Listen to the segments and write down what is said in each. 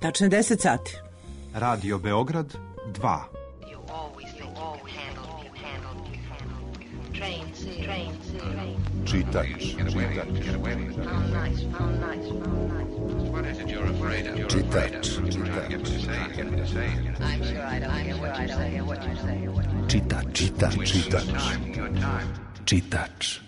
Tačno 10 sati. Radio Beograd 2. Čitač. Čitač.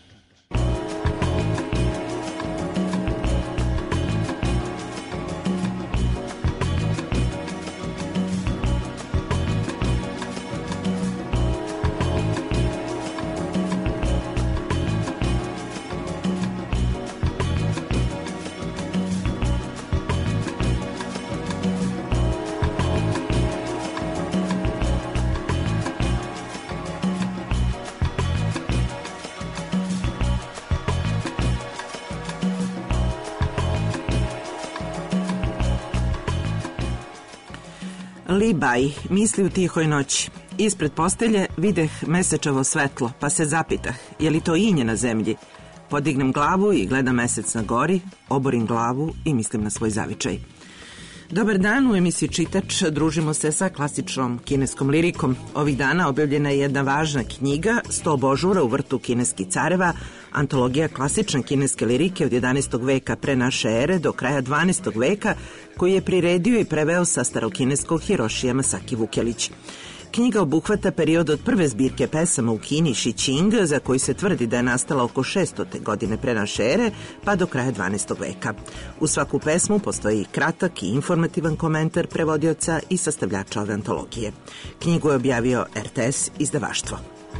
Libaj, misli u tihoj noći. Ispred postelje videh mesečevo svetlo, pa se zapitah, je li to inje na zemlji? Podignem glavu i gledam mesec na gori, oborim glavu i mislim na svoj zavičaj. Dobar dan, u emisiji Čitač družimo se sa klasičnom kineskom lirikom. Ovih dana objavljena je jedna važna knjiga, 100 božura u vrtu kineskih careva, antologija klasične kineske lirike od 11. veka pre naše ere do kraja 12. veka, koji je priredio i preveo sa starokineskog Hirošija Masaki Vukelić. Knjiga obuhvata period od prve zbirke pesama u Kini Shi Qing, za koji se tvrdi da je nastala oko 600. godine pre naše ere, pa do kraja 12. veka. U svaku pesmu postoji kratak i informativan komentar prevodioca i sastavljača ove antologije. Knjigu je objavio RTS izdavaštvo.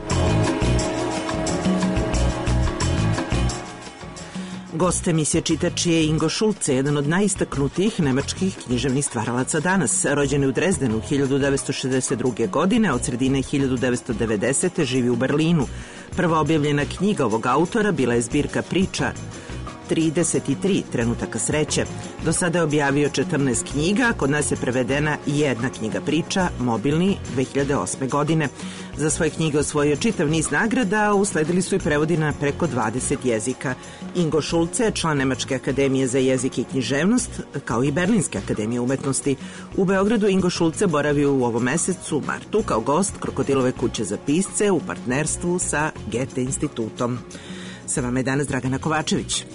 Gost emisije Čitač je Ingo Schulze, jedan od najistaknutijih nemačkih književnih stvaralaca danas. Rođen je u Drezdenu 1962. godine, od sredine 1990. živi u Berlinu. Prva objavljena knjiga ovog autora bila je zbirka priča 33 trenutaka sreće. Do sada je objavio 14 knjiga, kod nas je prevedena jedna knjiga priča, Mobilni, 2008. godine. Za svoje knjige osvojio čitav niz nagrada, a usledili su i prevodi na preko 20 jezika. Ingo Schulze je član Nemačke akademije za jezik i književnost, kao i Berlinske akademije umetnosti. U Beogradu Ingo Schulze boravio u ovom mesecu, martu, kao gost Krokodilove kuće za pisce u partnerstvu sa Goethe institutom. Sa vama je danas Dragana Kovačević.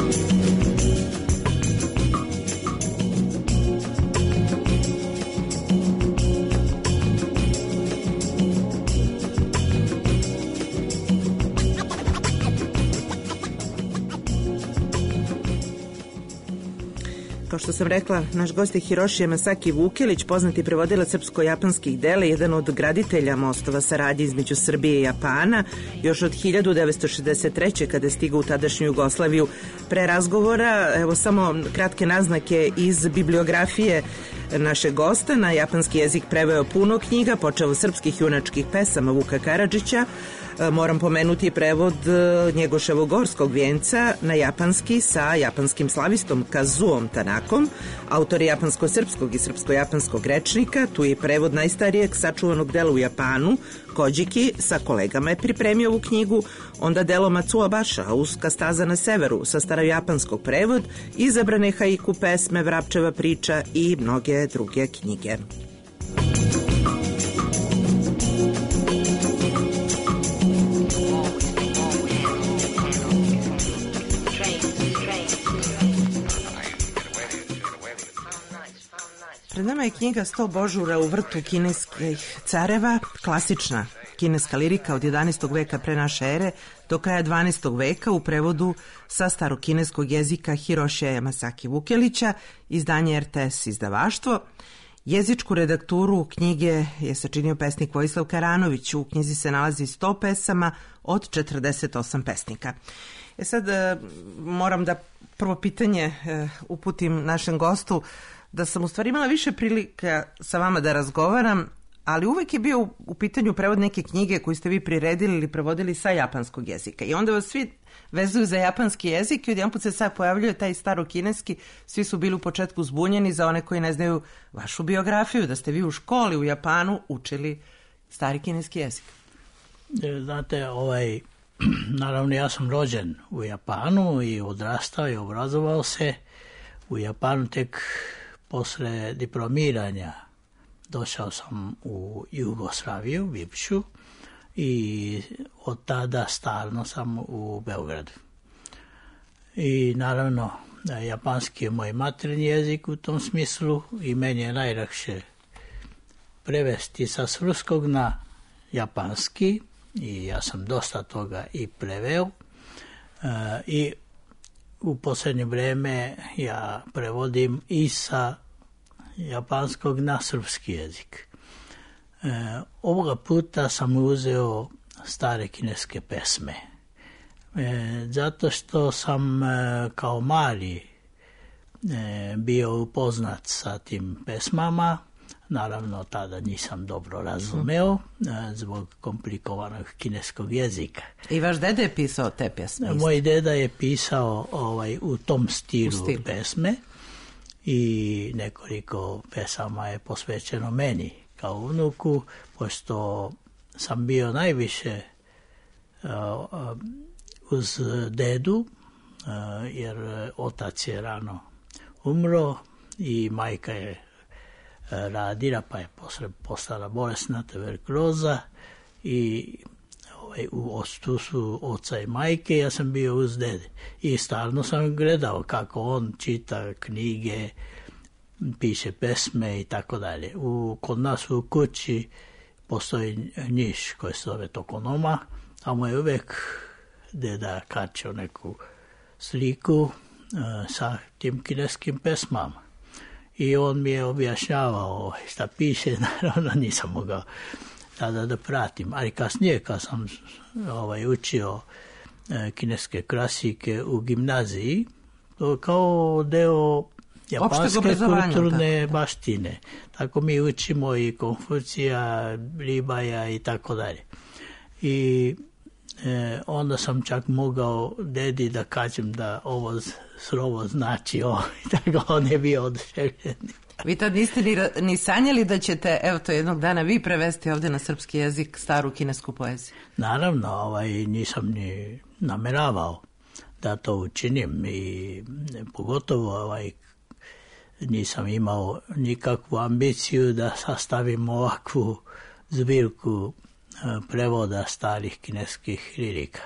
Kao što sam rekla, naš gost je Hirošija Masaki Vukelić, poznati prevodilac srpsko-japanskih dela, jedan od graditelja mostova saradnje između Srbije i Japana, još od 1963. kada je stigao u tadašnju Jugoslaviju. Pre razgovora, evo samo kratke naznake iz bibliografije našeg gosta. Na japanski jezik preveo puno knjiga, počeo od srpskih junačkih pesama Vuka Karadžića. Moram pomenuti prevod Njegoševog Gorskog vijenca na japanski sa japanskim slavistom Kazuom Tanakom, autor japansko-srpskog i srpsko-japanskog rečnika. Tu je prevod najstarijeg sačuvanog dela u Japanu, Kođiki, sa kolegama je pripremio ovu knjigu, onda delo Matsuo Basha, Uska staza na severu, sa starojapanskog prevod, izabrane haiku pesme, Vrapčeva priča i mnoge druge knjige. Pred nama je knjiga 100 božura u vrtu kineskih careva, klasična kineska lirika od 11. veka pre naše ere do kraja 12. veka u prevodu sa starokineskog jezika Hirošija Masaki Vukelića, izdanje RTS izdavaštvo. Jezičku redakturu knjige je sačinio pesnik Vojislav Karanović. U knjizi se nalazi 100 pesama od 48 pesnika. Sad moram da prvo pitanje uputim našem gostu, da sam u stvari imala više prilika sa vama da razgovaram, ali uvek je bio u pitanju prevod neke knjige koju ste vi priredili ili prevodili sa japanskog jezika. I onda vas svi vezuju za japanski jezik i odjedanput se sad pojavljuje taj starokineski. Svi su bili u početku zbunjeni, za one koji ne znaju vašu biografiju, da ste vi u školi u Japanu učili stari kineski jezik. Znate, naravno ja sam rođen u Japanu i odrastao i obrazovao se u Japanu tek posle diplomiranja došao sam u Jugoslaviju, bivšu, i od tada stalno sam u Beogradu. I naravno, japanski je moj materinji jezik u tom smislu i meni je najlakše prevesti sa srpskog na japanski i ja sam dosta toga i preveo i u posljednje vreme ja prevodim i sa japanskog na srpski jezik. Ovoga puta sam uzeo stare kineske pesme. Zato što sam kao mali bio upoznat sa tim pesmama. Naravno, tada nisam dobro razumeo zbog komplikovanog kineskog jezika. I vaš deda je pisao te pjesme? Moj deda je pisao u tom stilu pesme i nekoliko pesama je posvećeno meni kao unuku, pošto sam bio najviše uz dedu, jer otac je rano umro i majka je radila, pa je postala bolesna, tuberkuloza, i u odsustvu oca i majke ja sam bio uz dede. I stalno sam gledao kako on čita knjige, piše pesme i tako dalje. Kod nas u kući postoji njiš koji se zove Tokonoma, tamo je uvijek deda kačio neku sliku sa tim kineskim pesmama. I on mi je objašnjavao šta piše, naravno nisam mogao tada da pratim. Ali kasnije kad sam učio kineske klasike u gimnaziji, to kao deo japanske kulturne baštine. Tako mi učimo i Konfucija, Libaja i tako dalje. I onda sam čak mogao dedi da kažem da ovo slovo znači ovo, tako on je bio oduševljen. Vi tad niste ni sanjali da ćete, evo to jednog dana vi prevesti ovdje na srpski jezik staru kinesku poeziju? Naravno, nisam ni nameravao da to učinim i pogotovo nisam imao nikakvu ambiciju da sastavim ovakvu zbirku prevoda starih kineskih lirika.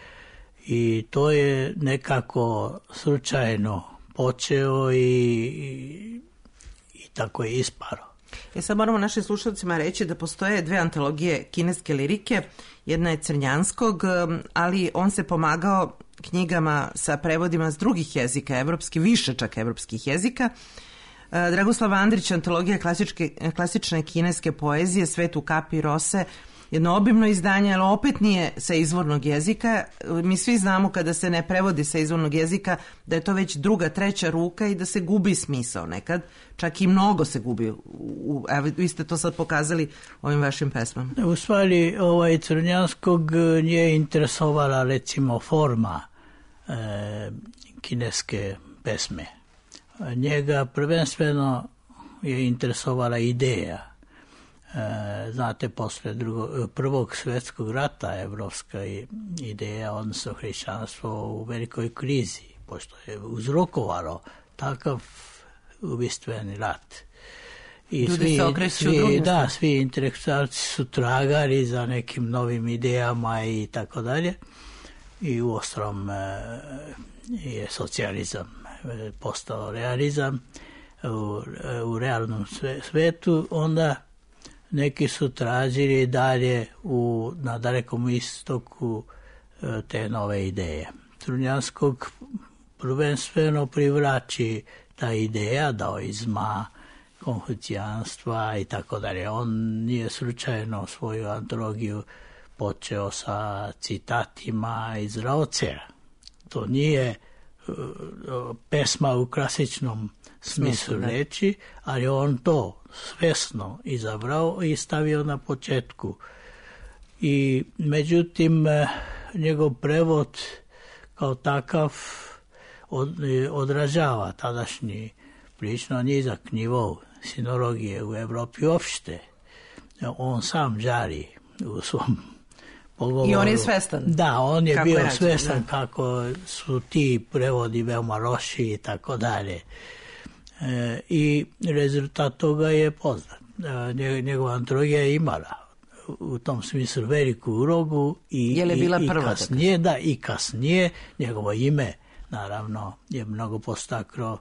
I to je nekako slučajno počeo i tako je isparo. Sad moramo našim slušalcima reći da postoje dve antologije kineske lirike. Jedna je Crnjanskog, ali on se pomagao knjigama sa prevodima s drugih jezika, više čak evropskih jezika. Dragoslava Andrić, antologija klasične kineske poezije, Svet u kapi rose, jedno obimno izdanje, ali opet nije sa izvornog jezika. Mi svi znamo kada se ne prevodi sa izvornog jezika da je to već druga, treća ruka i da se gubi smisao nekad. Čak i mnogo se gubi. Evo, vi ste to sad pokazali ovim vašim pesmama. U stvari, Crnjanskog nije interesovala recimo forma kineske pesme. Njega prvenstveno je interesovala ideja. Znate, posle Prvog svjetskog rata evropska ideja, odnosno hrišćanstvo u velikoj krizi, pošto je uzrokovalo takav ubistveni rat. I ljudi se okreću drugim. Da, svi intelektualci su tragali za nekim novim idejama i tako dalje. I uostalom je socijalizam postao realizam u realnom svetu, onda neki su tražili dalje na Dalekom istoku te nove ideje. Crnjanskog prvenstveno privlači ta ideja daoizma, konfucijanstva i tako dalje. On nije slučajno svoju antologiju počeo sa citatima iz Laocea. To nije pesma u klasičnom smislu reči, ali on to svesno izabrao i stavio na početku. I međutim, njegov prevod kao takav odražava tadašnji prilično nizak nivo sinologije u Evropi uopšte. On sam žari u svom pogovoru. I on je svestan. Da, on je bio svestan kako su ti prevodi veoma loši i tako dalje. I rezultat toga je poznat. Njegova antologija je imala u tom smislu veliku ulogu i bila prva, kasnije, i kasnije njegovo ime naravno je mnogo postaklo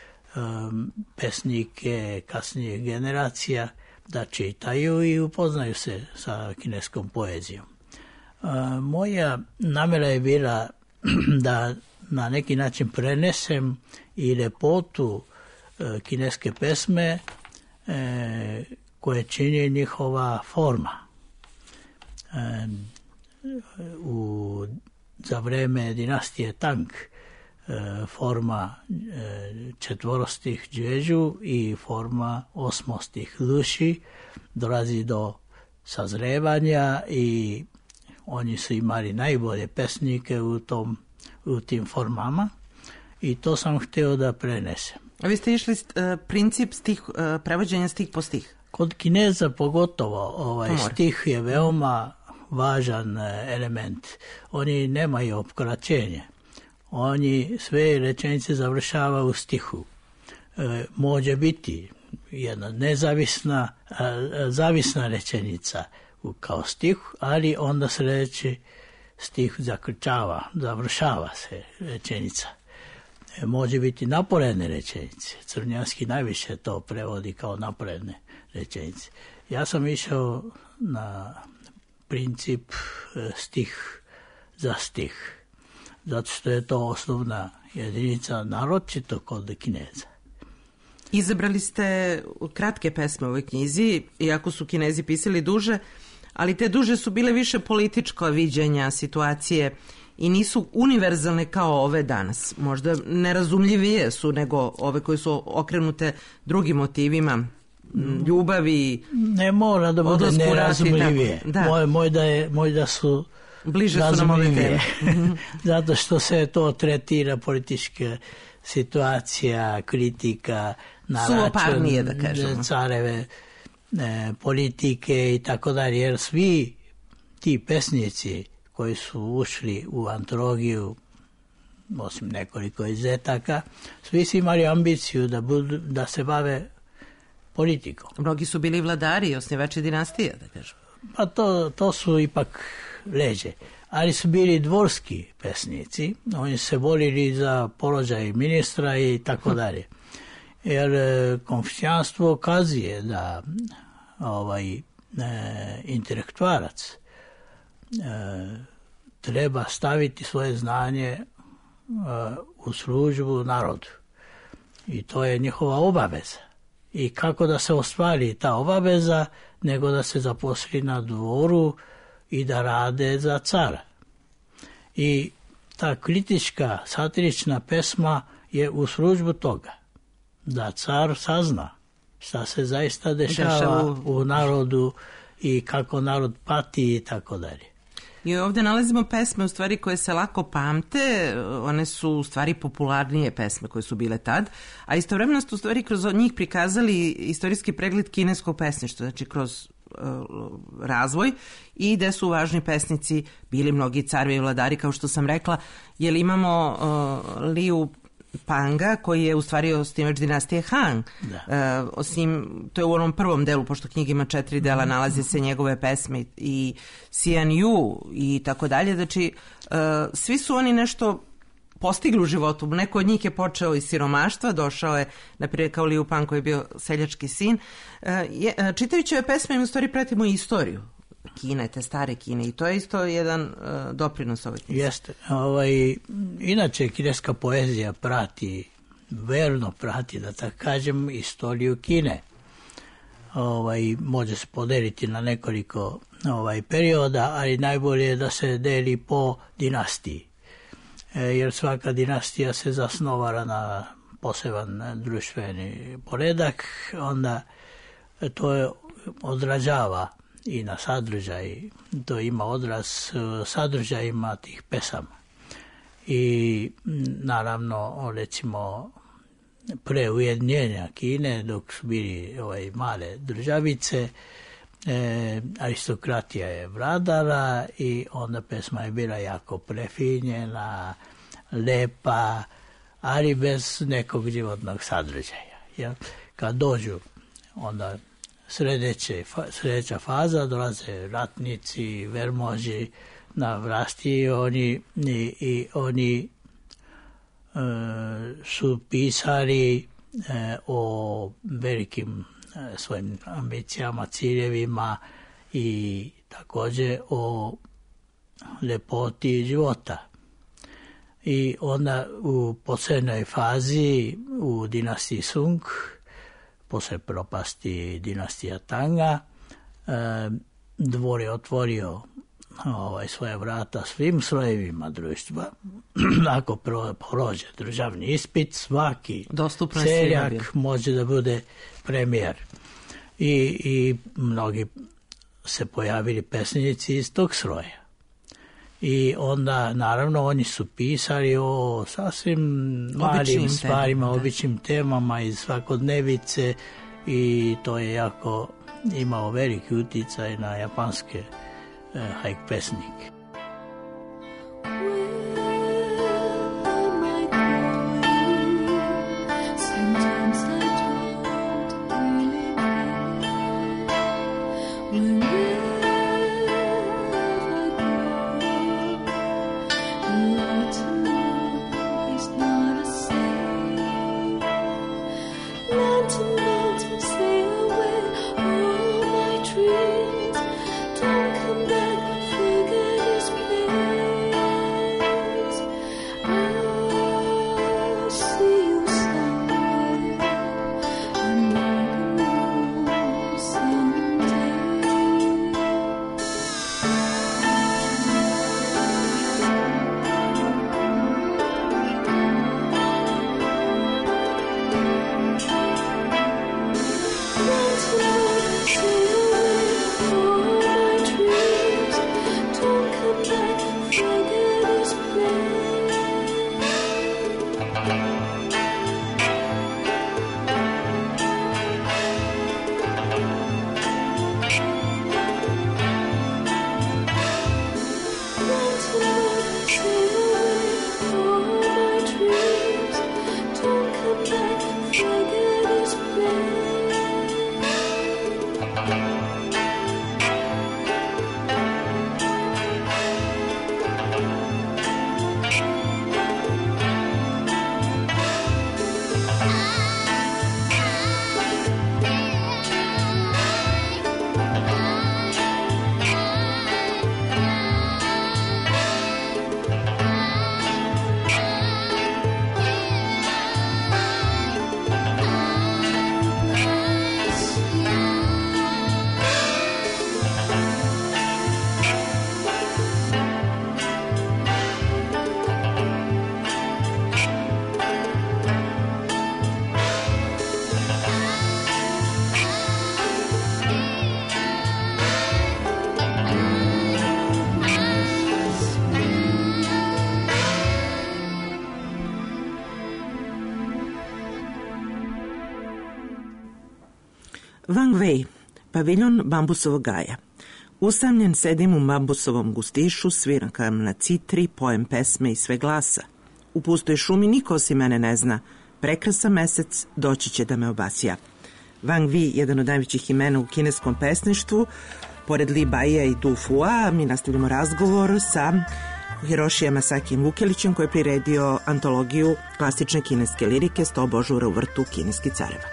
pesnike kasnije generacija da čitaju i upoznaju se sa kineskom poezijom. Moja namjera je bila da na neki način prenesem i lepotu kineske pesme koje čini njihova forma. Za vreme dinastije Tang forma četvorostih džeđu i forma osmostih luši dolazi do sazrevanja i oni su imali najbolje pesnike u tim formama i to sam htio da prenesem. A vi ste išli princip prevođenja stih po stih? Kod Kineza pogotovo stih je veoma važan element. Oni nemaju opkraćenje. Oni sve rečenice završava u stihu. Može biti jedna nezavisna, zavisna rečenica kao stih, ali onda sljedeći stih završava se rečenica. Može biti naporedne rečenice. Crnjanski najviše to prevodi kao naporedne rečenice. Ja sam išao na princip stih za stih, zato što je to osnovna jedinica, naročito kod Kineza. Izabrali ste kratke pesme u ovoj knjizi, iako su Kinezi pisali duže, ali te duže su bile više politička viđenja situacije i nisu univerzalne kao ove danas. Možda nerazumljivije su nego ove koje su okrenute drugim motivima, ljubavi, ne mora da bude nerazumljivije. Moj da su bliže su nam ove teme. Zato što se to tretira politička situacija, kritika na račun da kažemo, careve, politike i tako dalje, jer svi ti pesnici koji su ušli u antologiju, osim nekoliko izuzetaka, svi su imali ambiciju da se bave politikom. Mnogi su bili vladari, osnivači dinastije, da kažem. Pa to su ipak leđe. Ali su bili dvorski pesnici, oni se volili za položaj ministra i tako dalje. Jer konfucijanstvo kazuje da intelektualac treba staviti svoje znanje u službu narodu. I to je njihova obaveza. I kako da se ostvari ta obaveza, nego da se zaposli na dvoru i da rade za cara. I ta kritička, satirična pesma je u službu toga. Da car sazna šta se zaista dešava u narodu i kako narod pati i tako dalje. I ovdje nalazimo pesme u stvari koje se lako pamte, one su u stvari popularnije pesme koje su bile tad, a istovremeno ste u stvari kroz njih prikazali istorijski pregled kineskog pesništva, znači kroz razvoj i gde su važni pesnici bili mnogi carevi i vladari, kao što sam rekla, jer imamo Liu Panga, koji je u stvari osnivač dinastije Han. Osim, to je u onom prvom delu, pošto knjiga ima 4 dela, nalaze se njegove pesme i Xian Yu i tako dalje. Znači, svi su oni nešto postigli u životu. Neko od njih je počeo iz siromaštva, došao je, naprijed kao Liu Pang koji je bio seljački sin. Čitajući ove pesme, mi u stvari pratimo istoriju Kine, te stare Kine, i to je isto jedan doprinos ovoj knjizi. Jeste. Inače, kineska poezija verno prati, da tako kažem, istoriju Kine. Može se podeliti na nekoliko perioda, ali najbolje je da se deli po dinastiji. Jer svaka dinastija se zasnovara na poseban društveni poredak, onda to odražava i na sadržaj, to ima odraz sadržajima tih pesama. I naravno, recimo, pre ujedinjenja Kine, dok su bili male državice, aristokratija je vladala i onda pesma je bila jako prefinjena, lepa, ali bez nekog životnog sadržaja. Ja? Kad dođu, onda sljedeća faza, dolaze ratnici, vermoži na vlasti i oni su pisali o velikim svojim ambicijama, ciljevima i također o lepoti života. I onda u posljednjoj fazi u dinastiji Sung, posle propasti dinastija Tanga, dvor je otvorio svoje vrata svim slojevima društva. Ako prođe državni ispit, svaki seljak može da bude premijer. I mnogi se pojavili pesnici iz tog sloja. I onda, naravno, oni su pisali o sasvim malim stvarima, običnim temama iz svakodnevice i to je jako imao veliki uticaj na japanske haiku pesnike. Wang Wei, paviljon bambusovog gaja. Usamljen sedim u bambusovom gustišu, sviram na citri, pojem pesme i sve glasa. U pustoj šumi niko osim mene ne zna. Prekrasan mesec doći će da me obasja. Wang Wei, jedan od najvećih imena u kineskom pesništvu, pored Li Baija i Du Fua, mi nastavljamo razgovor sa Hirošijem Masakijem Vukelićem, koji je priredio antologiju klasične kineske lirike 100 božura u vrtu kineskih careva.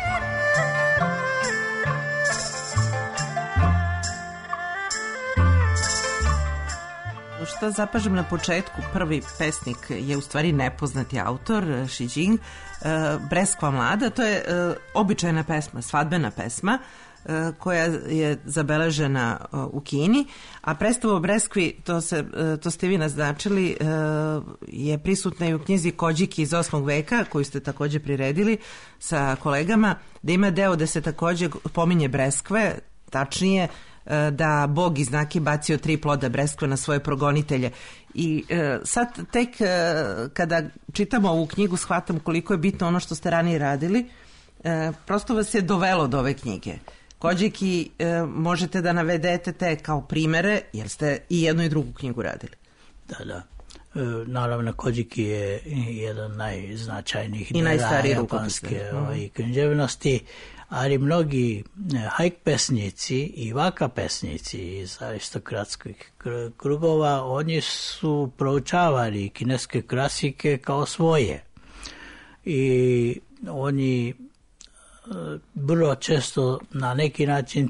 Što zapažem na početku, prvi pesnik je u stvari nepoznati autor, Shi Jing, Breskva mlada, to je običajna pesma, svadbena pesma, koja je zabeležena u Kini, a predstava o Breskvi, to ste vi naznačili, je prisutna i u knjizi Kođiki iz 8. veka, koju ste također priredili sa kolegama, da ima deo da se također pominje Breskve, tačnije da Bog iz Naki bacio 3 ploda breskve na svoje progonitelje. I sad tek kada čitamo ovu knjigu shvatam koliko je bitno ono što ste ranije radili. Prosto vas je dovelo do ove knjige. Kođiki možete da navedete te kao primere, jer ste i jednu i drugu knjigu radili. Da. naravno Kojiki je jedan najznačajnijih i najstariji japanske književnosti, ali mnogi hajk pesnici i vaka pesnici iz aristokratskih krugova, oni su proučavali kineske klasike kao svoje. I oni vrlo često na neki način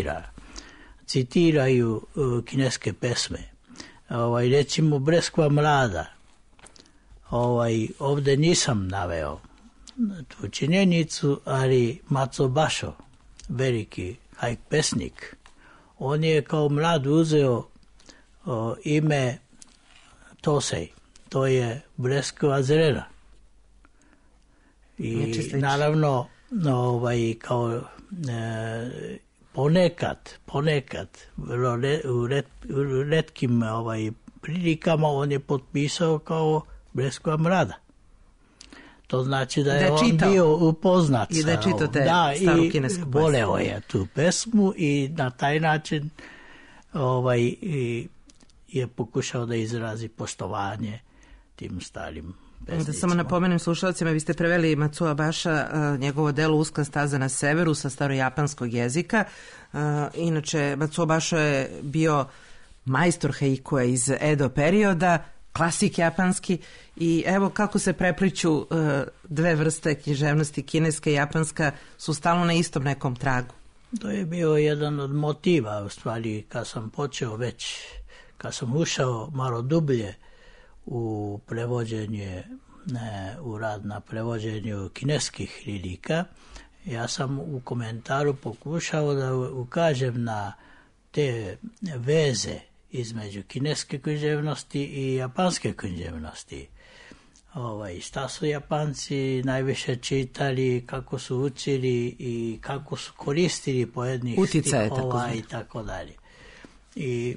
citiraju kineske pesme. Recimo Breskva mlada. Ovdje nisam naveo tu činjenicu, ali Matsubašo, veliki hajk pesnik, on je kao mlad uzeo ime Tosej, to je Breskva zrela. I naravno kao ponekad u retkim prilikama on je potpisao kao Breskva mlada. To znači da je on bio upoznat i da je čitao te staru kinesku pesmu. Voleo je tu pesmu i na taj način je pokušao da izrazi poštovanje tim starim pesnicima. Da samo napomenem slušalcima, vi ste preveli Matsubaša, njegovo delo Uska staza na severu sa starojapanskog jezika. Inače, Matsubaša je bio majstor haikua iz Edo perioda, klasik japanski, i evo kako se prepliću dve vrste književnosti, kineska i japanska, su stalno na istom nekom tragu. To je bio jedan od motiva, u stvari, kad sam ušao malo dublje u prevođenje, u rad na prevođenju kineskih lirika, ja sam u komentaru pokušao da ukažem na te veze između kineske književnosti i japanske književnosti. Šta su Japanci najviše čitali, kako su učili i kako su koristili pojednih stihova i tako dalje. I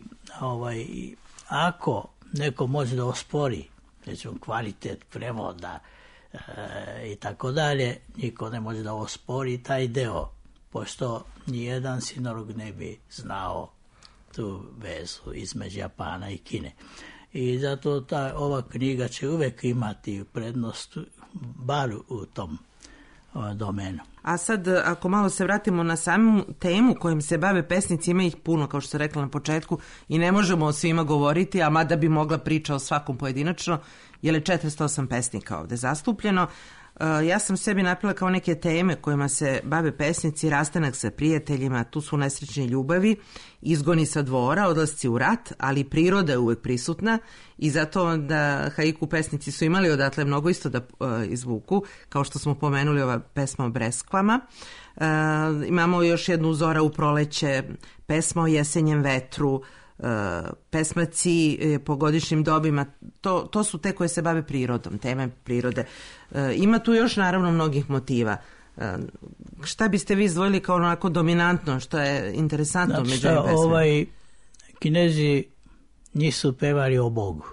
ako neko može da ospori, recimo, kvalitet prevoda i tako dalje, niko ne može da ospori taj deo, pošto nijedan sinolog ne bi znao tu vezu između Japana i Kine. I zato ova knjiga će uvek imati prednost, bar u tom domenu. A sad, ako malo se vratimo na samu temu kojim se bave pesnici, ima ih puno, kao što sam rekla na početku, i ne možemo o svima govoriti, a mada bi mogla priča o svakom pojedinačno, jer je 408 pesnika ovde zastupljeno. Ja sam sebi napila kao neke teme kojima se bave pesnici: rastanak sa prijateljima, tu su nesrećne ljubavi, izgoni sa dvora, odlasci u rat, ali priroda je uvek prisutna i zato da haiku pesnici su imali odatle mnogo isto da izvuku, kao što smo pomenuli ova pesma o Breskvama. Imamo još jednu Zora u proleće, pesma o jesenjem vetru, pesmaci po godišnjim dobima, to su te koje se bave prirodom, teme prirode. Ima tu još naravno mnogih motiva. Šta biste vi izdvojili kao onako dominantno, što je interesantno među ovim pesmama? Kinezi nisu pevali o Bogu.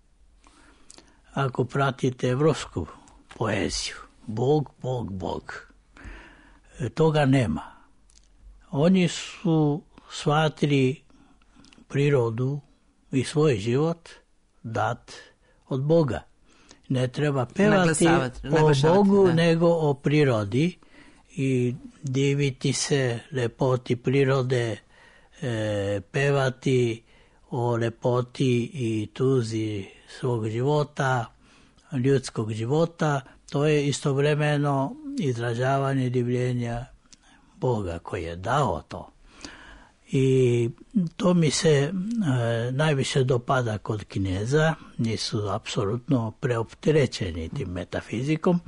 Ako pratite evropsku poeziju, Bog, Bog, Bog, toga nema. Oni su shvatili prirodu i svoj život dat od Boga. Ne treba pevati o Bogu, nego o prirodi i diviti se lepoti prirode, pevati o lepoti i tuzi svog života, ljudskog života. To je istovremeno izražavanje divljenja Boga koji je dao to. I to mi se najviše dopada kod Kineza, nisu apsolutno preopterećeni tim metafizikom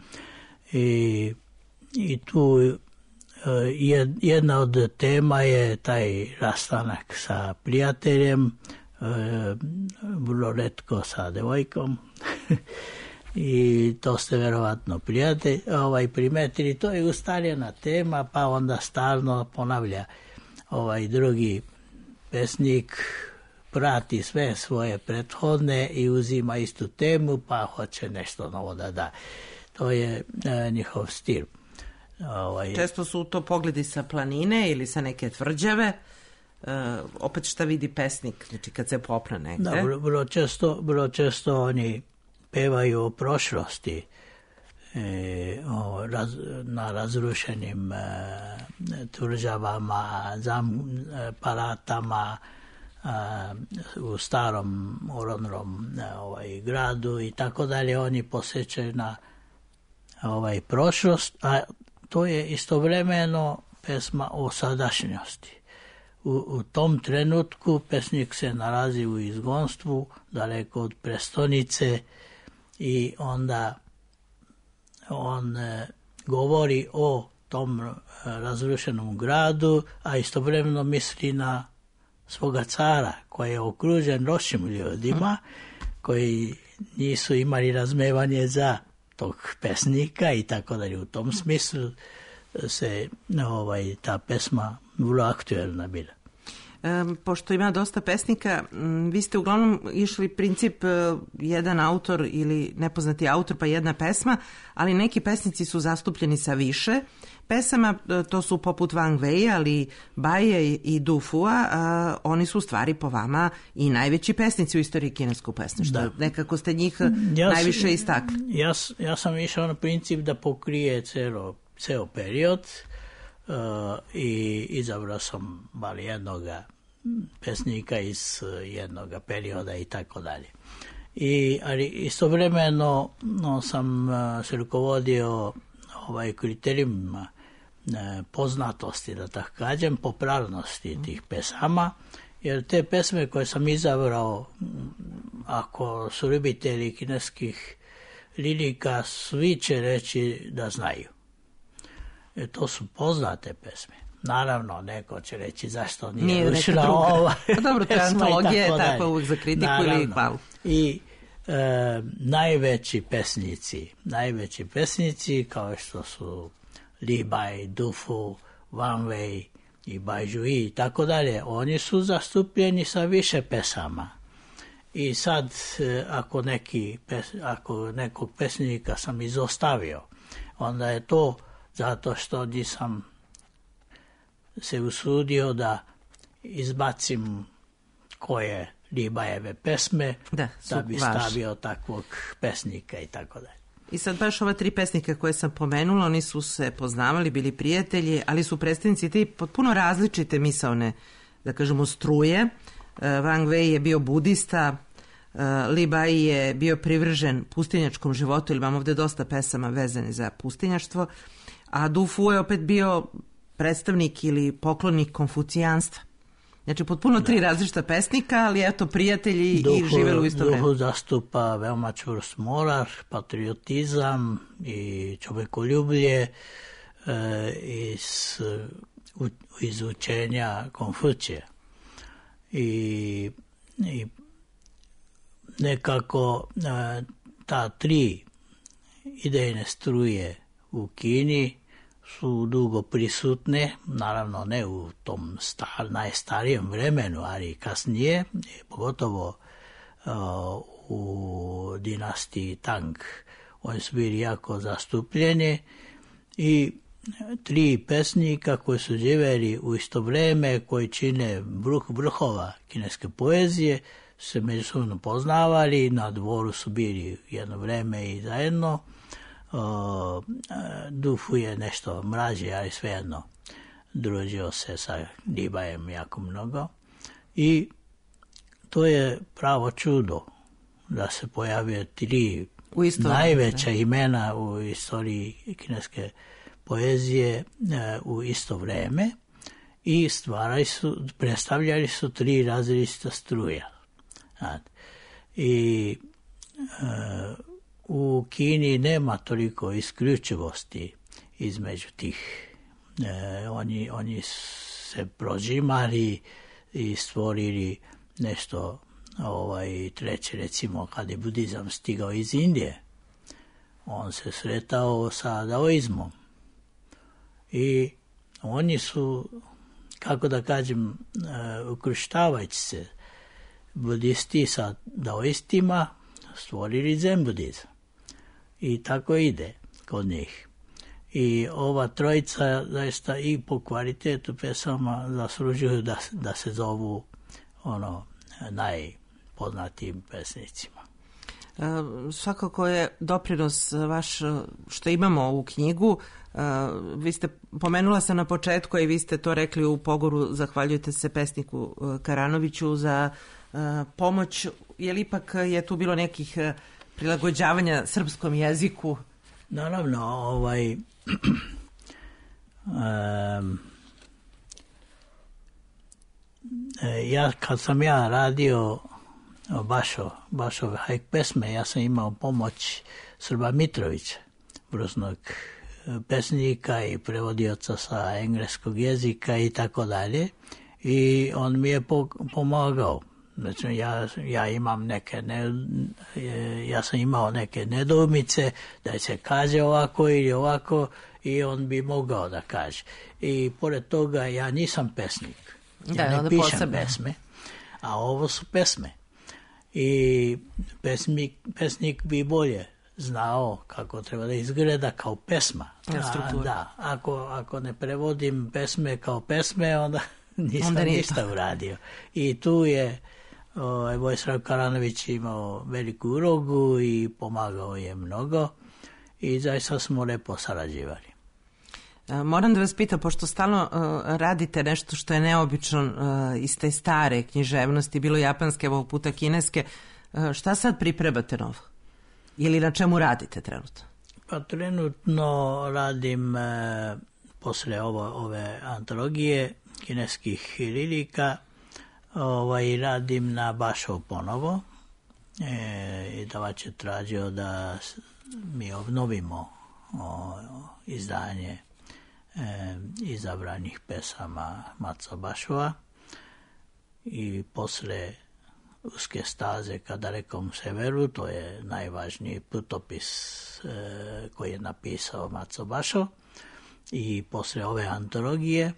i tu jedna od tema je taj rastanak sa prijateljem, vrlo retko sa devojkom i to ste verovatno primetili, to je ustaljena tema, pa onda stalno ponavlja. Drugi pesnik prati sve svoje prethodne i uzima istu temu, pa hoće nešto novo da da. To je njihov stil. Često su to pogledi sa planine ili sa neke tvrđave, opet šta vidi pesnik, znači kad se popne negde? Da, vrlo često oni pevaju o prošlosti, na razrušenim tvrđavama, palatama, u starom orodnom gradu i tako dalje. Oni posjećaju na prošlost, a to je istovremeno pesma o sadašnjosti. U tom trenutku pesnik se nalazi u izgonstvu, daleko od prestonice, i onda on govori o tom razrušenom gradu, a istovremeno misli na svoga cara koji je okružen lošim ljudima, koji nisu imali razumevanje za tog pesnika i tako dalje. U tom smislu se ta pesma vrlo aktuelna bila. Pošto ima dosta pesnika, vi ste uglavnom išli princip jedan autor ili nepoznati autor pa jedna pesma, ali neki pesnici su zastupljeni sa više pesama, to su poput Wang Wei, ali Baje i Du Fua, oni su u stvari po vama i najveći pesnici u istoriji kineskog pesništva. Da. Nekako ste njih najviše istakli. Ja sam išao na princip da pokrije ceo period, i izabrao sam bar jednog pesnika iz jednog perioda i tako dalje. Ali istovremeno sam se rukovodio kriterijima poznatosti, da tako kažem, popularnosti tih pesama, jer te pesme koje sam izabrao, ako su ljubitelji kineskih lirika, svi će reći da znaju. To su poznate pesme. Naravno, neko će reći zašto nije ušla ova pesma. Dobro, to je antologija, je tako uvijek za kritiku. Naravno. Ili hvalu. I najveći pesnici kao što su Li Bai, Du Fu, Wang Wei i Bai Zhui i tako dalje, oni su zastupljeni sa više pesama. I sad, ako nekog pesnika sam izostavio, onda je to zato što nisam se usudio da izbacim koje Li Bajeve pesme, da bi stavio takvog pesnika i tako dalje. I sad baš ova 3 pesnika koje sam pomenula, oni su se poznavali, bili prijatelji, ali su predstavnici te potpuno različite misaone, da kažemo, struje. Wang Wei je bio budista, Li Bai je bio privržen pustinjačkom životu, ili imam ovde dosta pesama vezane za pustinjaštvo, a Du Fu je opet bio predstavnik ili poklonik konfucijanstva. Znači, potpuno 3 različita pesnika, ali eto, prijatelji i živeli u isto vreme. Du Fu zastupa veoma čvrst moral, patriotizam i čovekoljublje iz učenja Konfucija. I nekako ta 3 idejne struje u Kini su dugo prisutne, naravno ne u tom najstarijem vremenu, ali kasnije, pogotovo u dinastiji Tang, oni su bili jako zastupljeni, i 3 pesnika koji su živjeli u isto vreme, koji čine vrhova kineske poezije, se međusobno poznavali, na dvoru su bili jedno vreme i zajedno. Du Fu je nešto mraži, ali svejedno družio se sa Li Bajem jako mnogo, i to je pravo čudo da se pojavio 3 najveća imena u istoriji kineske poezije u isto vreme, i predstavljali su 3 različita struja. I u Kini nema toliko isključivosti između tih. Oni se prožimali i stvorili nešto treće. Recimo, kad je budizam stigao iz Indije, on se sretao sa daoizmom. I oni su, kako da kažem, ukrštavajući se budisti sa daoistima, stvorili zen budizam. I tako ide kod njih. I ova trojica zaista i po kvalitetu pesama zaslužuju da se zovu najpoznatijim pesnicima. Svakako je doprinos vaš što imamo ovu knjigu. Vi ste, pomenula sam na početku i vi ste to rekli u pogovoru, zahvaljujete se pesniku Karanoviću za pomoć, jer ipak je tu bilo nekih prilagođavanja srpskom jeziku? Naravno, kad sam radio baš ove hajk pesme, ja sam imao pomoć Srba Mitrovića, vrsnog pesnika i prevodioca sa engleskog jezika i tako dalje, i on mi je pomagao. Znači, ja sam imao neke nedoumice da se kaže ovako ili ovako, i on bi mogao da kaže. I pored toga ja nisam pesnik, ja ne pišem pesme, a ovo su pesme. I pesnik bi bolje znao kako treba da izgleda kao pesma. Da, ako ne prevodim pesme kao pesme, onda nisam ništa uradio. I tu je Vojislav Karanović imao veliku ulogu i pomagao je mnogo i zaista smo lepo sarađivali. Moram da vas pitam, pošto stalno radite nešto što je neobično iz te stare književnosti, bilo japanske, ovog puta kineske, šta sad pripremate novo? Ili na čemu radite trenutno? Pa trenutno radim posle ove antologije kineskih lirika, radim na Bašov ponovo. Izdavač je tražio da mi obnovimo izdanje izabranih pesama Maco Bašova, i posle Uske staze ka dalekom severu, to je najvažniji putopis koji je napisao Maco Bašov, i posle ove antologije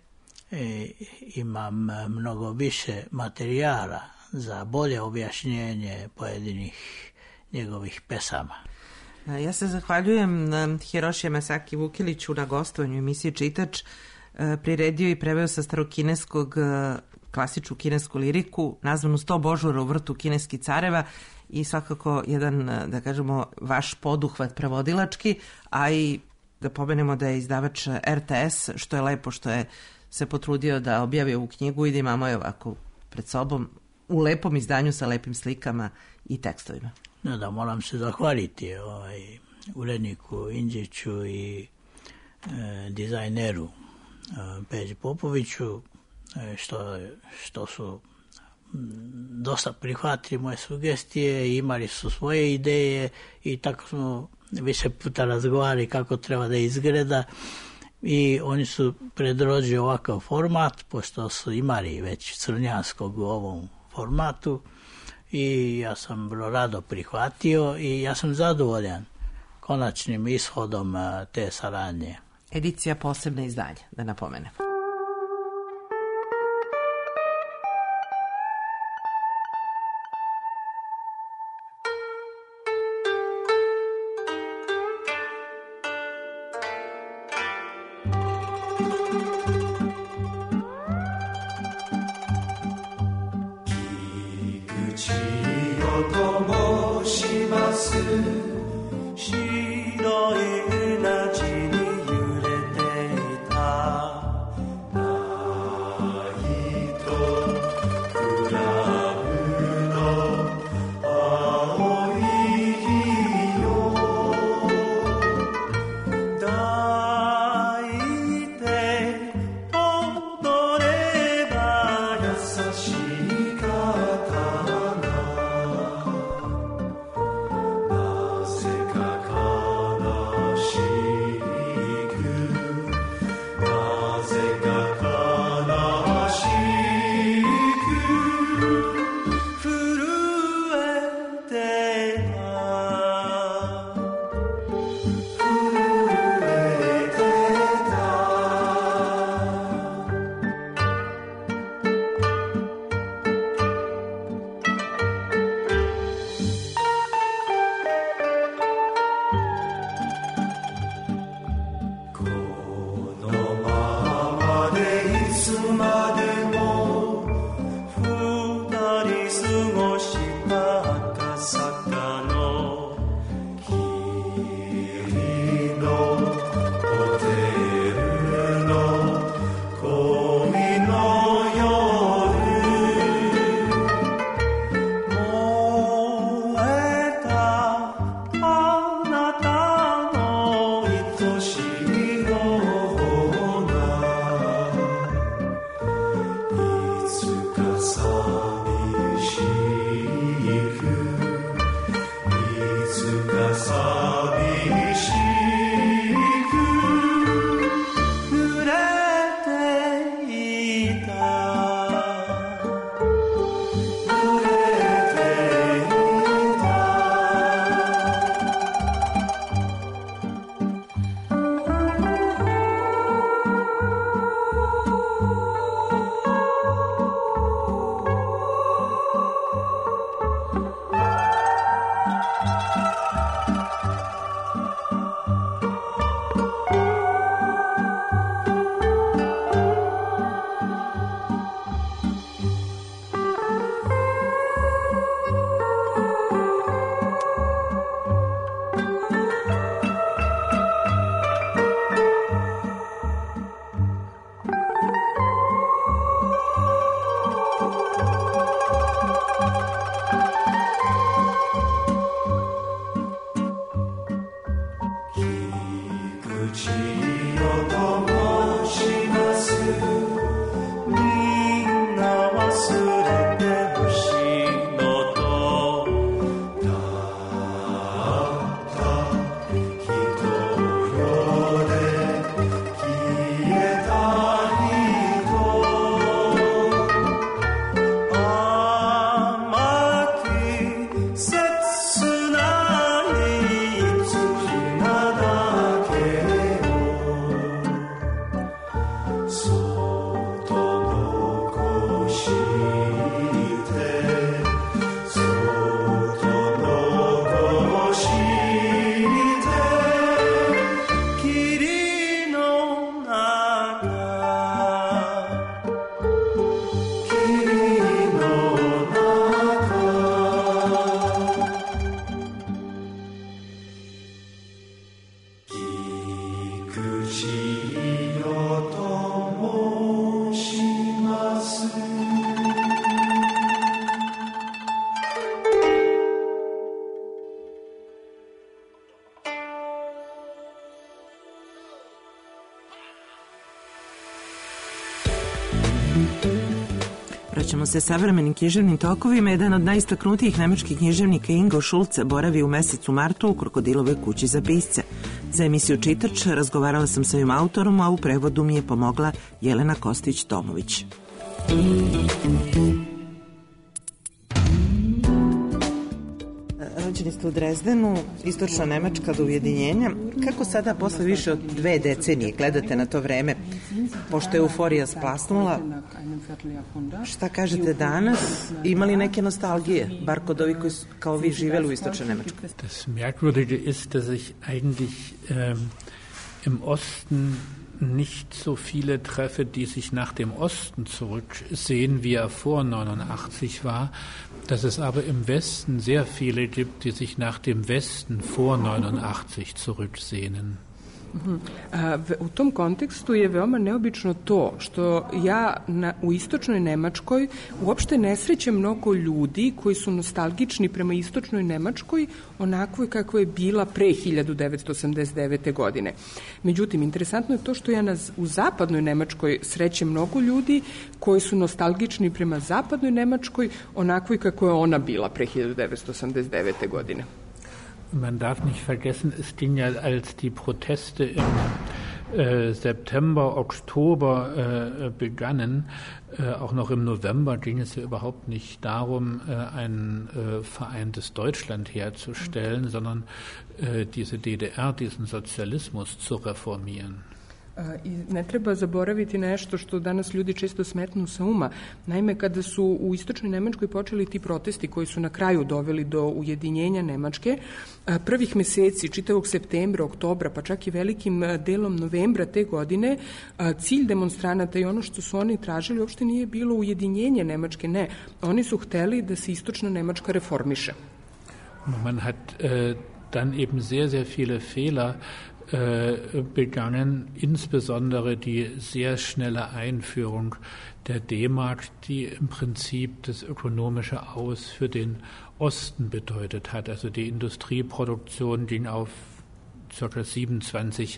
imam mnogo više materijala za bolje objašnjenje pojedinih njegovih pesama. Ja se zahvaljujem Hiroshi Masaki Vukiliću na gostovanju emisiji Čitač. Priredio i preveo sa starokineskog klasičnu kinesku liriku nazvanu 100 božura u vrtu kineskih careva, i svakako jedan, da kažemo, vaš poduhvat prevodilački, a i da pomenemo da je izdavač RTS, što je lepo što je se potrudio da objavi ovu knjigu i da imamo je ovako pred sobom u lepom izdanju sa lepim slikama i tekstovima. Da, moram se zahvaliti uredniku Indžiću i dizajneru Peđi Popoviću što su dosta prihvatili moje sugestije i imali su svoje ideje, i tako smo više puta razgovarali kako treba da izgleda, i oni su predložili ovakav format, pošto su imali već crnjanskog u ovom formatu, i ja sam vrlo rado prihvatio i ja sam zadovoljan konačnim ishodom te saradnje. Edicija posebne izdanje, da napomenem. Vraćamo se savremenim književnim tokovima. Jedan od najistaknutijih nemačkih književnika Ingo Schulze boravi u mesecu martu u Krokodilovoj kući za pisce. Za emisiju Čitač razgovarala sam sa ovim autorom, a u prevodu mi je pomogla Jelena Kostić-Tomović. Rođeni ste u Drezdenu, istočna Nemačka do ujedinjenja. Kako sada, posle više od 2 decenije, gledate na to vreme, pošto je euforija splasnula? Šta kažete danas? Ima li neke nostalgije, bar kod ovih koji su kao vi živeli u istočnoj Nemačkoj? Das Merkwürdige ist, dass ich eigentlich im Osten nicht so viele treffe, die sich nach dem Osten zurücksehen, wie er vor 89 war, dass es aber im Westen sehr viele gibt, die sich nach dem Westen vor 89 zurücksehnen. U tom kontekstu je veoma neobično to što ja u istočnoj Nemačkoj uopšte ne srećem mnogo ljudi koji su nostalgični prema istočnoj Nemačkoj onakvoj kako je bila pre 1989. godine. Međutim, interesantno je to što ja u zapadnoj Nemačkoj srećem mnogo ljudi koji su nostalgični prema zapadnoj Nemačkoj onakvoj kako je ona bila pre 1989. godine. Man darf nicht vergessen, es ging ja, als die Proteste im September, Oktober begannen, auch noch im November ging es ja überhaupt nicht darum, ein vereintes Deutschland herzustellen, sondern diese DDR, diesen Sozialismus zu reformieren. I ne treba zaboraviti nešto što danas ljudi često smetnu sa uma. Naime, kada su u istočnoj Nemačkoj počeli ti protesti koji su na kraju doveli do ujedinjenja Nemačke, prvih meseci, čitavog septembra, oktobra, pa čak i velikim delom novembra te godine, cilj demonstranata i ono što su oni tražili uopšte nije bilo ujedinjenje Nemačke, ne. Oni su hteli da se istočna Nemačka reformiše. Man hat dann eben sehr, sehr viele Fehler begangen, insbesondere die sehr schnelle Einführung der D-Mark, die im Prinzip das ökonomische Aus für den Osten bedeutet hat. Also die Industrieproduktion ging auf ca. 27%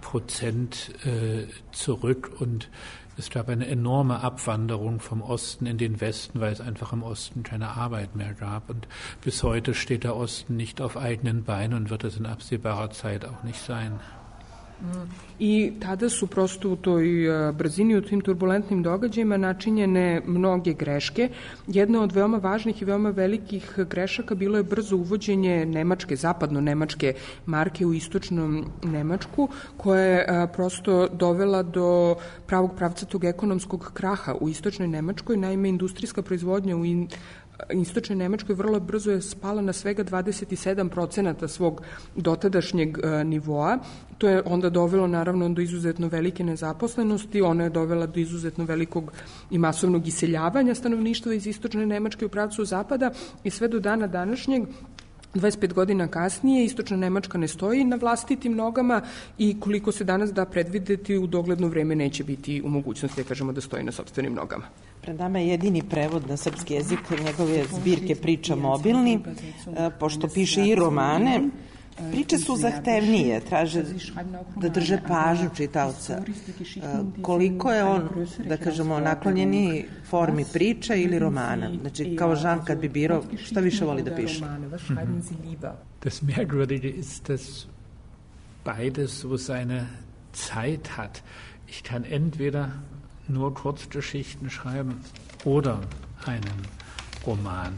zurück und es gab eine enorme Abwanderung vom Osten in den Westen, weil es einfach im Osten keine Arbeit mehr gab. Und bis heute steht der Osten nicht auf eigenen Beinen und wird es in absehbarer Zeit auch nicht sein. I tada su prosto u toj brzini, u tim turbulentnim događajima načinjene mnoge greške. Jedna od veoma važnih i veoma velikih grešaka bilo je brzo uvođenje nemačke, zapadno-nemačke marke u istočnom Nemačku, koja je prosto dovela do pravog pravcatog ekonomskog kraha u istočnoj Nemačkoj. Naime, industrijska proizvodnja u istočnoj Nemačkoj vrlo brzo je spala na svega 27% svog dotadašnjeg nivoa. To je onda dovelo naravno do izuzetno velike nezaposlenosti, ona je dovela do izuzetno velikog i masovnog iseljavanja stanovništva iz istočne Nemačke u pravcu zapada i sve do dana današnjeg 25 godina kasnije istočna Nemačka ne stoji na vlastitim nogama i koliko se danas da predvideti u dogledno vreme neće biti u mogućnosti, kažemo, da stoji na sopstvenim nogama. Pred nama je jedini prevod na srpski jezik njegove zbirke Priča mobilni, pošto piše i romane. Priče su zahtevnije, traže da drže pažnju čitaoca. Koliko je on, da kažemo, naklonjeni formi priča ili romana? Znači, kao Žan kad bi birao, šta više voli da piše? Das Merkwürdige ist, dass beides so seine Zeit hat. Ich kann entweder nur Kurzgeschichten schreiben oder einen Roman.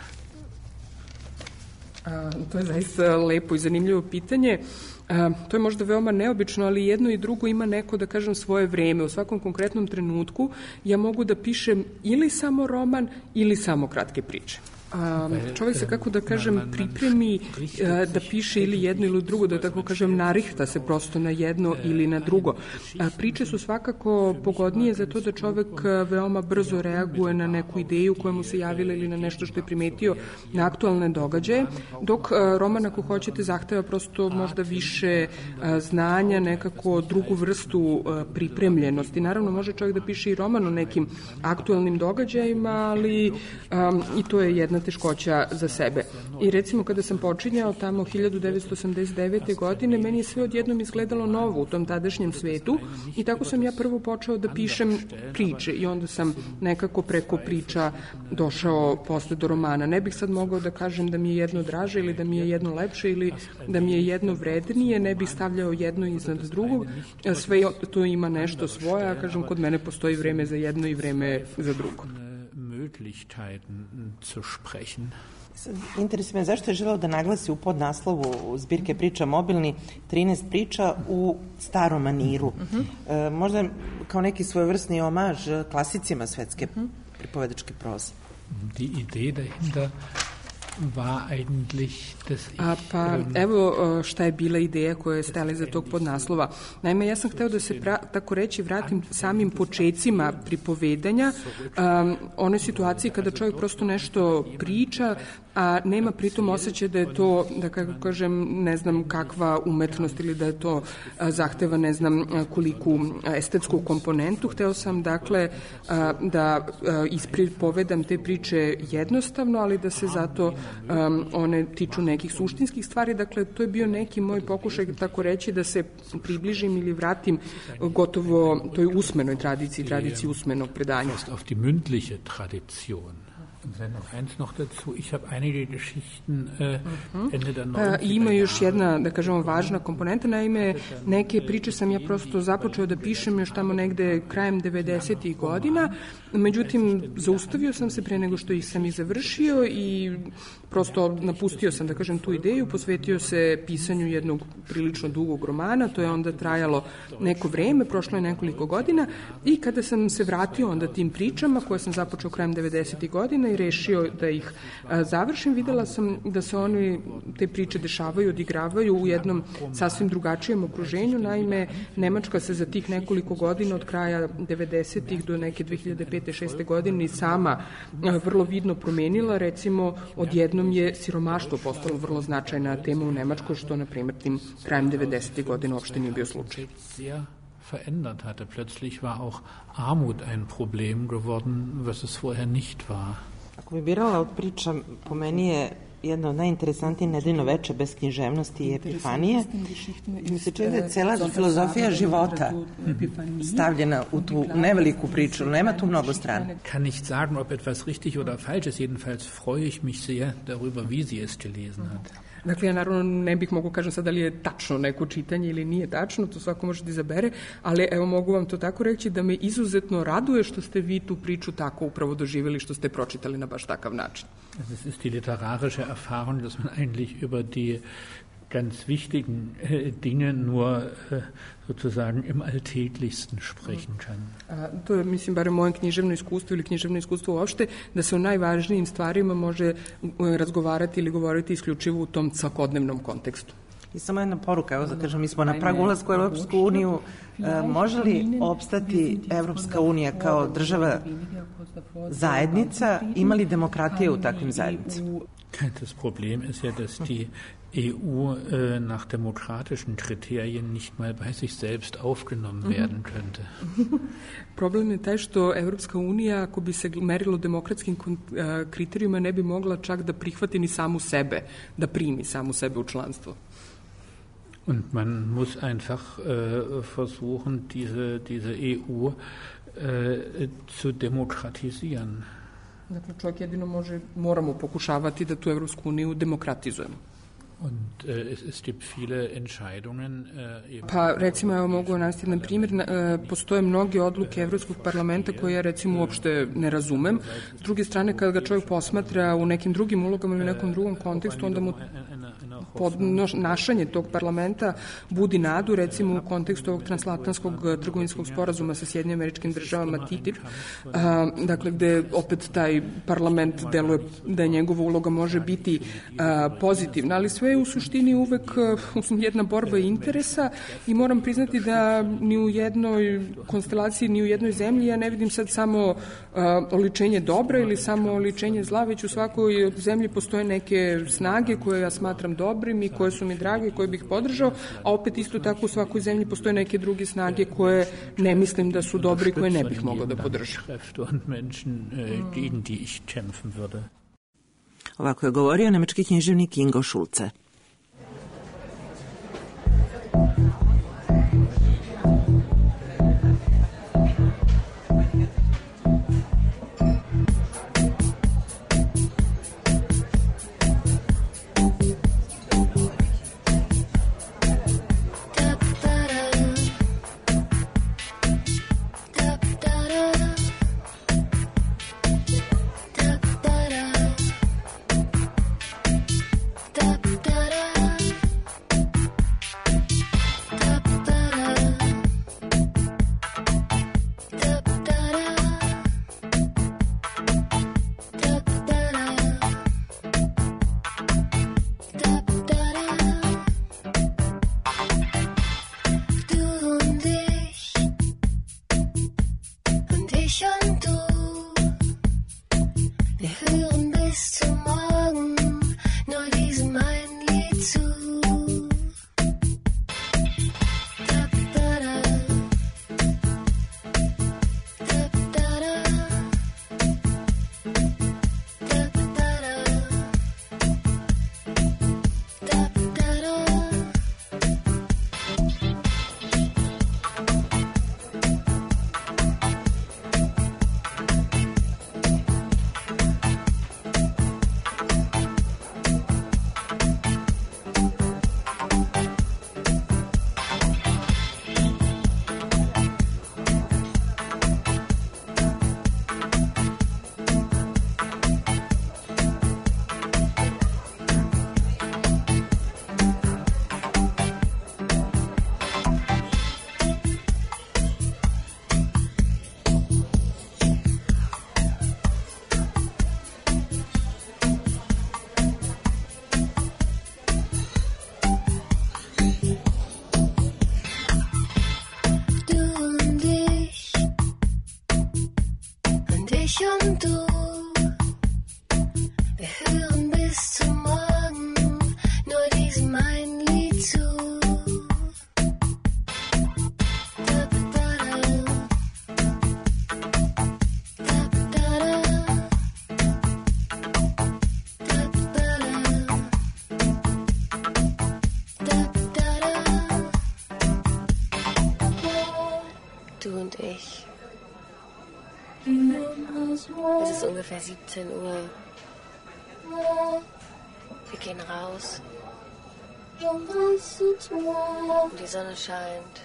To je zaista lepo i zanimljivo pitanje. To je možda veoma neobično, ali jedno i drugo ima neko, da kažem, svoje vreme. U svakom konkretnom trenutku ja mogu da pišem ili samo roman ili samo kratke priče. Čovjek se, kako da kažem, pripremi da piše ili jedno ili drugo, da tako kažem, narihta se prosto na jedno ili na drugo. Priče su svakako pogodnije za to da čovjek veoma brzo reaguje na neku ideju koja mu se javila ili na nešto što je primetio na aktualne događaje, dok roman, ako hoćete, zahteva prosto možda više znanja, nekako drugu vrstu pripremljenosti. Naravno, može čovjek da piše i roman o nekim aktualnim događajima, ali i to je jedna jedna teškoća za sebe. I recimo kada sam počinjao tamo 1989. godine, meni je sve odjednom izgledalo novo u tom tadašnjem svetu i tako sam ja prvo počeo da pišem priče i onda sam nekako preko priča došao posle do romana. Ne bih sad mogao da kažem da mi je jedno draže ili da mi je jedno lepše ili da mi je jedno vrednije, ne bih stavljao jedno iznad drugog. Sve to ima nešto svoje, a kažem, kod mene postoji vreme za jedno i vreme za drugo. Interesuje me zašto je želeo da naglasi u podnaslovu zbirke priča Mobilni 13 priča u starom maniru. Možda kao neki svojevrsni omaž klasicima svetske pripovedačke proze. Die Idee dahinter war eigentlich das evo šta je bila ideja koja je stajala iza tog podnaslova. Naime, ja sam hteo da se tako reći vratim samim počecima pripovedanja, one situacije kada čovjek prosto nešto priča, a nema pritom osjećaj da je to, da kako kažem, ne znam kakva umetnost ili da je to zahteva ne znam koliku estetsku komponentu. Hteo sam dakle da ispripovedam te priče jednostavno, ali da se zato one tiču nekih suštinskih stvari. Dakle, to je bio neki moj pokušaj, tako reći, da se približim ili vratim gotovo toj usmenoj tradiciji usmenog predanja. Auf die mündliche Tradition. Noch eins noch dazu. Ich habe einige Geschichten Ende der 90er. Ima još jedna, da kažemo, važna komponenta. Naime, neke priče sam ja prosto započeo da pišem još tamo negde krajem 90-ih godina. Međutim, zaustavio sam se pre nego što sam ih završio i prosto napustio sam, da kažem, tu ideju, posvetio se pisanju jednog prilično dugog romana, to je onda trajalo neko vreme, prošlo je nekoliko godina i kada sam se vratio onda tim pričama koje sam započeo krajem 90-ih godina i rešio da ih završim, videla sam da se te priče dešavaju, odigravaju u jednom sasvim drugačijem okruženju. Naime, Nemačka se za tih nekoliko godina od kraja 90-ih do neke 2005-2006 godine i sama vrlo vidno promenila. Recimo, odjednom je siromaštvo postalo vrlo značajna tema u Nemačkoj, što, na primjer, tim krajem 90-ih godina uopšte nije bio slučaj. Verändert hatte. Plötzlich war auch Armut ein Problem geworden, was es vorher nicht war. Ako bi birala od priča, po meni je jedno od najinteresantnijih Nedeljno veče bez književnosti i Epifanije. Mi se čini da je cela filozofija života stavljena u tu neveliku priču, nema tu mnogo strana. Kann nicht sagen, ob etwas richtig oder falsch ist, jedenfalls freue ich mich sehr darüber, wie sie es gelesen hat. Dakle, ja naravno ne bih mogu kažem sad da li je tačno neko čitanje ili nije tačno, to svako može da izabere, ali evo mogu vam to tako reći da me izuzetno raduje što ste vi tu priču tako upravo doživjeli, što ste pročitali na baš takav način. Es ist die literarische Erfahrung, dass man eigentlich über die ganz wichtigen Dinge nur sozusagen im Alltäglichsten sprechen kann. To je, mislim, barem moje književno iskustvo ili književno iskustvo uopšte, da se o najvažnijim stvarima može razgovarati ili govoriti isključivo u tom svakodnevnom kontekstu. I samo jedna poruka, evo da kažem, mi smo na pragu ulaska u Evropsku uniju. Može li opstati Evropska unija kao država zajednica? Ima li demokratije u takvim zajednicama? Das Problem ist ja, dass die EU nach demokratischen Kriterien nicht mal bei sich selbst aufgenommen werden könnte. Problem je taj što Evropska unija, ako bi se merilo demokratskim kriterijima, ne bi mogla čak da prihvati ni samu sebe, da primi samu sebe u članstvo. Und man muss einfach versuchen, diese EU zu demokratisieren. Dakle, čovjek jedino moramo pokušavati da tu Evropsku uniju demokratizujemo. Und es gibt viele Entscheidungen. Pa recimo, evo mogu navesti jedan primjer, postoje mnoge odluke Evropskog parlamenta koje ja recimo uopšte ne razumem. S druge strane, kada ga čovjek posmatra u nekim drugim ulogama ili u nekom drugom kontekstu, onda mu podnašanje tog parlamenta budi nadu, recimo u kontekstu ovog transatlantskog trgovinskog sporazuma sa Sjedinjenim Američkim Državama TTIP, dakle gde opet taj parlament deluje da njegova uloga može biti pozitivna, ali sve je u suštini uvek jedna borba interesa i moram priznati da ni u jednoj konstelaciji, ni u jednoj zemlji ja ne vidim sad samo oličenje dobra ili samo oličenje zla, već u svakoj zemlji postoje neke snage koje ja smatram dobrim i koje su mi drage i koje bih podržao, a opet isto tako u svakoj zemlji postoje neke druge snage koje ne mislim da su dobre i koje ne bih mogao da podržam. Ovako je govorio nemački književnik Ingo Schulze. Es ist ungefähr 17 Uhr. Wir gehen raus. Und die Sonne scheint.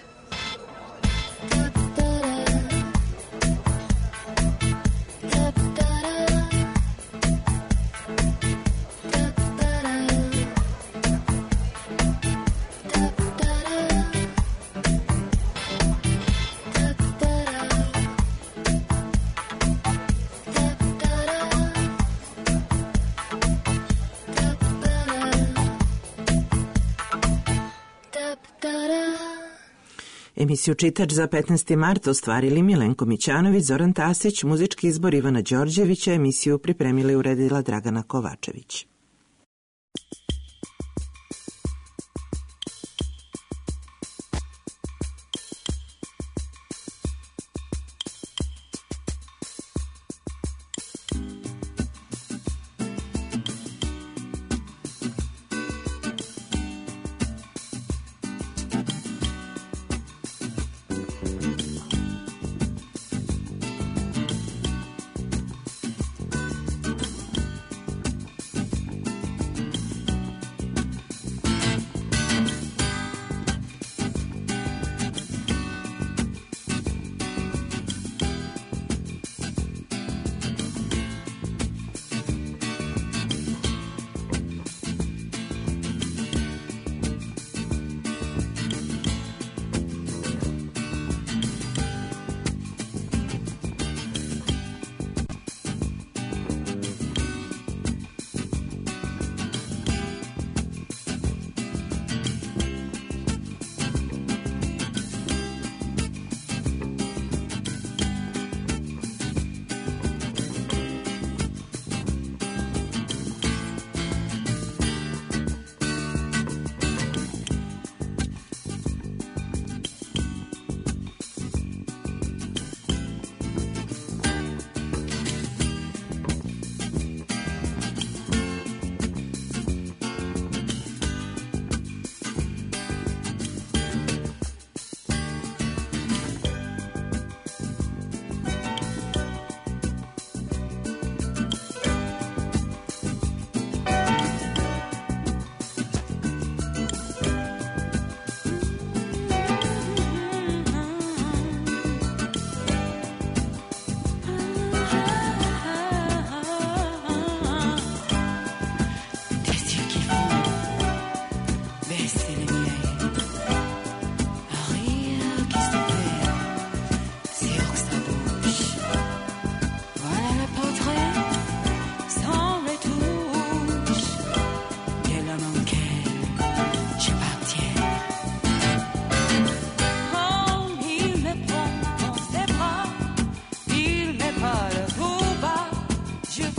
Emisiju Čitač za 15. mart ostvarili Milenko Mićanović, Zoran Tasić, muzički izbor Ivana Đorđevića, emisiju pripremila i uredila Dragana Kovačević.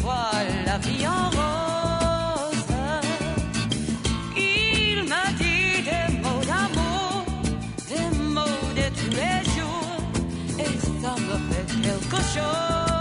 fois la vie en rose. Il m'a dit des mots d'amour, des mots de tous les jours, et ça me fait quelque chose.